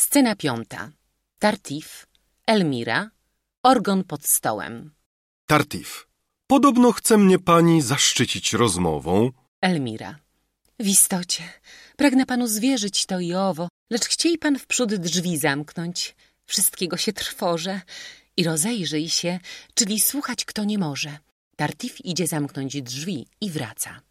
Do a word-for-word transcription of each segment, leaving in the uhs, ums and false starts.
Scena piąta. Tartif, Elmira, orgon pod stołem. Tartif. Podobno chce mnie pani zaszczycić rozmową. Elmira. W istocie, pragnę panu zwierzyć to i owo, lecz chciej pan wprzód drzwi zamknąć. Wszystkiego się trwożę i rozejrzyj się, czyli słuchać kto nie może. Tartif idzie zamknąć drzwi i wraca.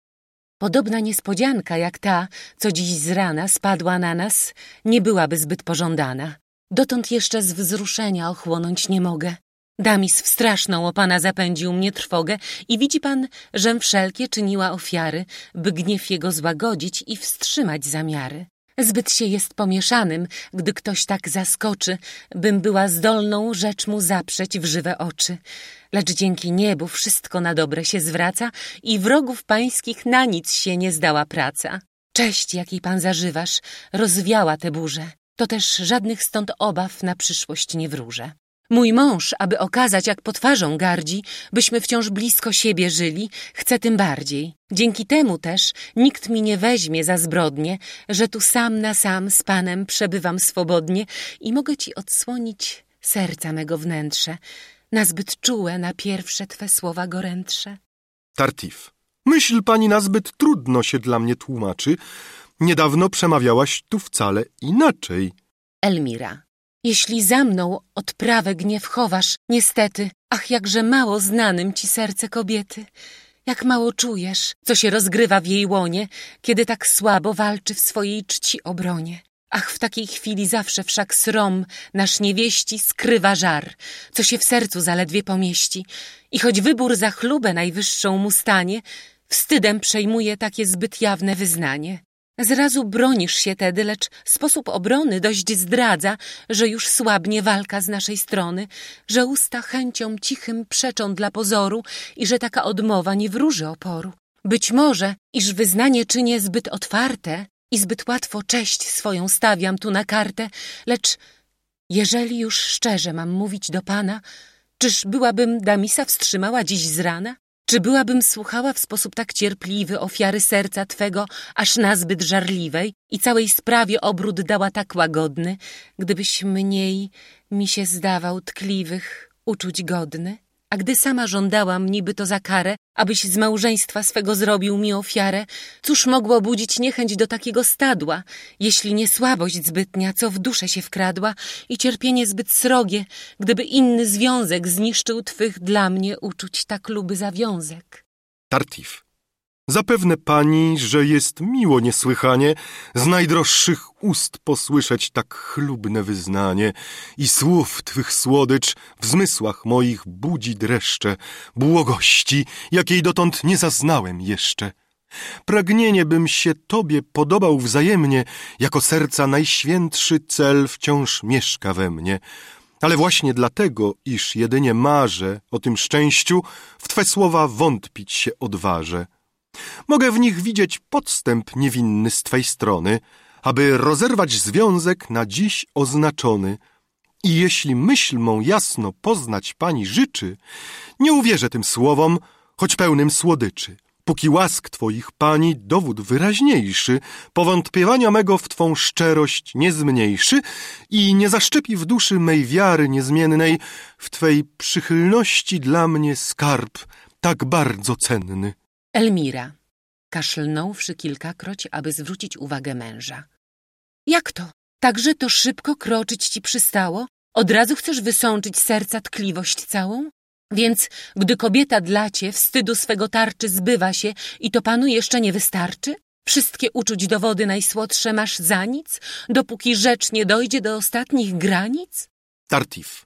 Podobna niespodzianka jak ta, co dziś z rana spadła na nas, nie byłaby zbyt pożądana. Dotąd jeszcze z wzruszenia ochłonąć nie mogę. Damis w straszną o pana zapędził mnie trwogę i widzi pan, żem wszelkie czyniła ofiary, by gniew jego złagodzić i wstrzymać zamiary. Zbyt się jest pomieszanym, gdy ktoś tak zaskoczy, bym była zdolną rzecz mu zaprzeć w żywe oczy. Lecz dzięki niebu wszystko na dobre się zwraca i wrogów pańskich na nic się nie zdała praca. Cześć, jakiej pan zażywasz, rozwiała te burze. To też żadnych stąd obaw na przyszłość nie wróżę. Mój mąż, aby okazać, jak po twarzą gardzi, byśmy wciąż blisko siebie żyli, chce tym bardziej. Dzięki temu też nikt mi nie weźmie za zbrodnię, że tu sam na sam z panem przebywam swobodnie i mogę ci odsłonić serca mego wnętrze, nazbyt czułe na pierwsze twe słowa gorętsze. Tartif. Myśl pani nazbyt trudno się dla mnie tłumaczy. Niedawno przemawiałaś tu wcale inaczej. Elmira. Jeśli za mną odprawę gniew chowasz, niestety, ach, jakże mało znanym ci serce kobiety. Jak mało czujesz, co się rozgrywa w jej łonie, kiedy tak słabo walczy w swojej czci obronie. Ach, w takiej chwili zawsze wszak srom nasz niewieści skrywa żar, co się w sercu zaledwie pomieści. I choć wybór za chlubę najwyższą mu stanie, wstydem przejmuje takie zbyt jawne wyznanie. Zrazu bronisz się tedy, lecz sposób obrony dość zdradza, że już słabnie walka z naszej strony, że usta chęcią cichym przeczą dla pozoru i że taka odmowa nie wróży oporu. Być może, iż wyznanie czynię zbyt otwarte i zbyt łatwo cześć swoją stawiam tu na kartę, lecz jeżeli już szczerze mam mówić do pana, czyż byłabym Damisa wstrzymała dziś z rana? Czy byłabym słuchała w sposób tak cierpliwy ofiary serca twego, aż nazbyt żarliwej i całej sprawie obrót dała tak łagodny, gdybyś mniej mi się zdawał tkliwych uczuć godny? A gdy sama żądałam niby to za karę, abyś z małżeństwa swego zrobił mi ofiarę, cóż mogło budzić niechęć do takiego stadła, jeśli nie słabość zbytnia, co w duszę się wkradła i cierpienie zbyt srogie, gdyby inny związek zniszczył twych dla mnie uczuć tak luby zawiązek. Tartif. Zapewne pani, że jest miło niesłychanie z najdroższych ust posłyszeć tak chlubne wyznanie i słów twych słodycz w zmysłach moich budzi dreszcze, błogości, jakiej dotąd nie zaznałem jeszcze. Pragnienie bym się tobie podobał wzajemnie, jako serca najświętszy cel wciąż mieszka we mnie. Ale właśnie dlatego, iż jedynie marzę o tym szczęściu, w twe słowa wątpić się odważę. Mogę w nich widzieć podstęp niewinny z twej strony, aby rozerwać związek na dziś oznaczony. I jeśli myśl mą jasno poznać pani życzy, nie uwierzę tym słowom, choć pełnym słodyczy. Póki łask twoich pani dowód wyraźniejszy, powątpiewania mego w twą szczerość nie zmniejszy i nie zaszczepi w duszy mej wiary niezmiennej w twej przychylności dla mnie skarb tak bardzo cenny. Elmira, kaszlnąwszy kilkakroć, aby zwrócić uwagę męża. Jak to? Także to szybko kroczyć ci przystało? Od razu chcesz wysączyć serca tkliwość całą? Więc, gdy kobieta dla cię wstydu swego tarczy zbywa się i to panu jeszcze nie wystarczy? Wszystkie uczuć dowody najsłodsze masz za nic, dopóki rzecz nie dojdzie do ostatnich granic? Tartif.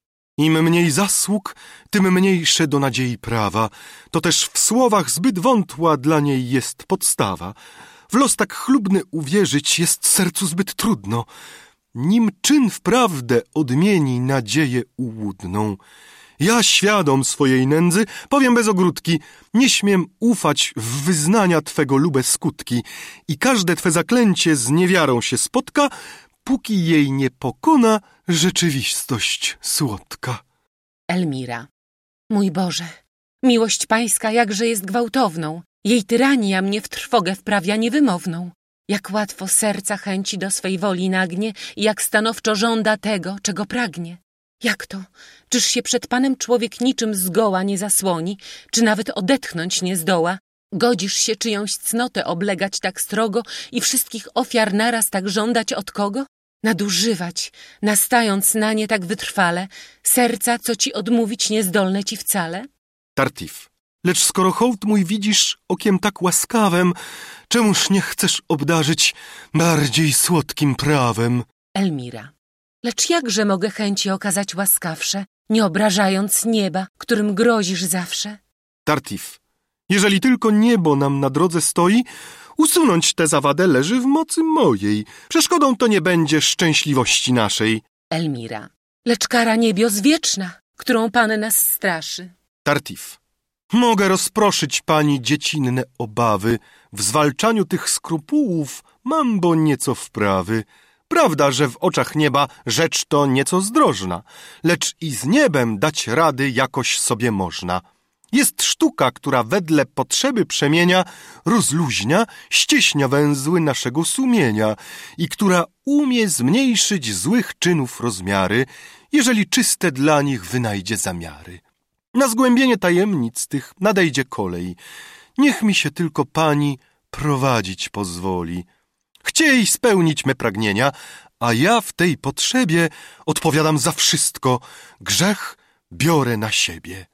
Im mniej zasług, tym mniejsze do nadziei prawa. To też w słowach zbyt wątła dla niej jest podstawa. W los tak chlubny uwierzyć jest sercu zbyt trudno. Nim czyn wprawdę odmieni nadzieję ułudną. Ja, świadom swojej nędzy, powiem bez ogródki, nie śmiem ufać w wyznania twego lube skutki i każde twe zaklęcie z niewiarą się spotka, póki jej nie pokona rzeczywistość słodka. Elmira. Mój Boże, miłość pańska jakże jest gwałtowną. Jej tyrania mnie w trwogę wprawia niewymowną. Jak łatwo serca chęci do swej woli nagnie i jak stanowczo żąda tego, czego pragnie. Jak to? Czyż się przed Panem człowiek niczym zgoła nie zasłoni, czy nawet odetchnąć nie zdoła? Godzisz się czyjąś cnotę oblegać tak strogo i wszystkich ofiar naraz tak żądać od kogo? Nadużywać, nastając na nie tak wytrwale, serca, co ci odmówić niezdolne ci wcale? Tartif. Lecz skoro hołd mój widzisz okiem tak łaskawem, czemuż nie chcesz obdarzyć bardziej słodkim prawem? Elmira. Lecz jakże mogę chęci okazać łaskawsze, nie obrażając nieba, którym grozisz zawsze? Tartif. Jeżeli tylko niebo nam na drodze stoi, usunąć tę zawadę leży w mocy mojej. Przeszkodą to nie będzie szczęśliwości naszej. Elmira. Lecz kara niebios wieczna, którą Pan nas straszy. Tartif. Mogę rozproszyć pani dziecinne obawy. W zwalczaniu tych skrupułów mam bo nieco wprawy. Prawda, że w oczach nieba rzecz to nieco zdrożna, lecz i z niebem dać rady jakoś sobie można. Jest sztuka, która wedle potrzeby przemienia, rozluźnia, ścieśnia węzły naszego sumienia i która umie zmniejszyć złych czynów rozmiary, jeżeli czyste dla nich wynajdzie zamiary. Na zgłębienie tajemnic tych nadejdzie kolej. Niech mi się tylko pani prowadzić pozwoli. Chciej spełnić me pragnienia, a ja w tej potrzebie odpowiadam za wszystko. Grzech biorę na siebie.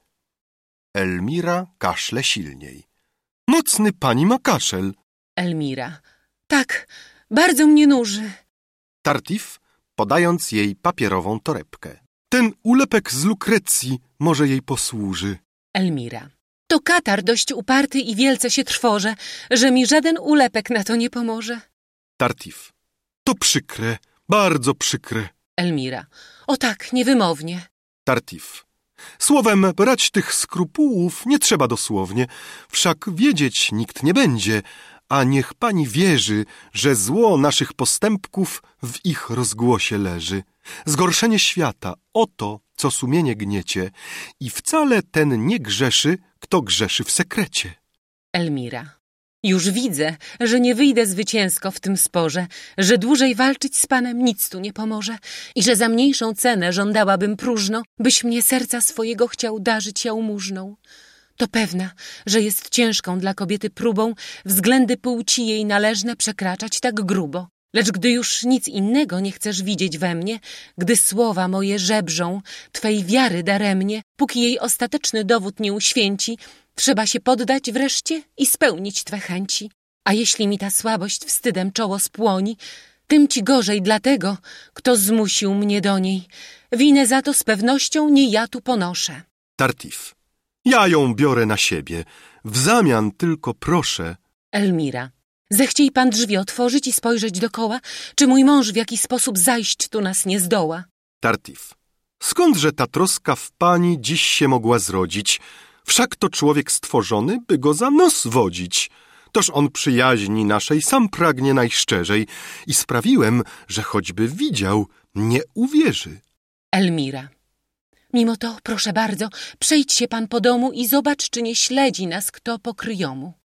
Elmira kaszle silniej. Mocny pani ma kaszel. Elmira. Tak, bardzo mnie nuży. Tartif, podając jej papierową torebkę. Ten ulepek z Lukrecji może jej posłuży. Elmira. To katar dość uparty i wielce się trwoże, że mi żaden ulepek na to nie pomoże. Tartif. To przykre, bardzo przykre. Elmira. O tak, niewymownie. Tartif. Słowem, brać tych skrupułów nie trzeba dosłownie, wszak wiedzieć nikt nie będzie, a niech pani wierzy, że zło naszych postępków w ich rozgłosie leży. Zgorszenie świata, oto, co sumienie gniecie, i wcale ten nie grzeszy, kto grzeszy w sekrecie. Elmira. Już widzę, że nie wyjdę zwycięsko w tym sporze, że dłużej walczyć z Panem nic tu nie pomoże i że za mniejszą cenę żądałabym próżno, byś mnie serca swojego chciał darzyć jałmużną. To pewna, że jest ciężką dla kobiety próbą względy płci jej należne przekraczać tak grubo. Lecz gdy już nic innego nie chcesz widzieć we mnie, gdy słowa moje żebrzą, Twej wiary daremnie, póki jej ostateczny dowód nie uświęci, trzeba się poddać wreszcie i spełnić Twe chęci. A jeśli mi ta słabość wstydem czoło spłoni, tym ci gorzej dlatego, kto zmusił mnie do niej. Winę za to z pewnością nie ja tu ponoszę. Tartif. Ja ją biorę na siebie. W zamian tylko proszę. Elmira. Zechciej Pan drzwi otworzyć i spojrzeć dokoła, czy mój mąż w jakiś sposób zajść tu nas nie zdoła. Tartif. Skądże ta troska w pani dziś się mogła zrodzić? Wszak to człowiek stworzony, by go za nos wodzić. Toż on przyjaźni naszej sam pragnie najszczerzej i sprawiłem, że choćby widział, nie uwierzy. Elmira. Mimo to, proszę bardzo, przejdź się Pan po domu i zobacz, czy nie śledzi nas kto po kryjomu.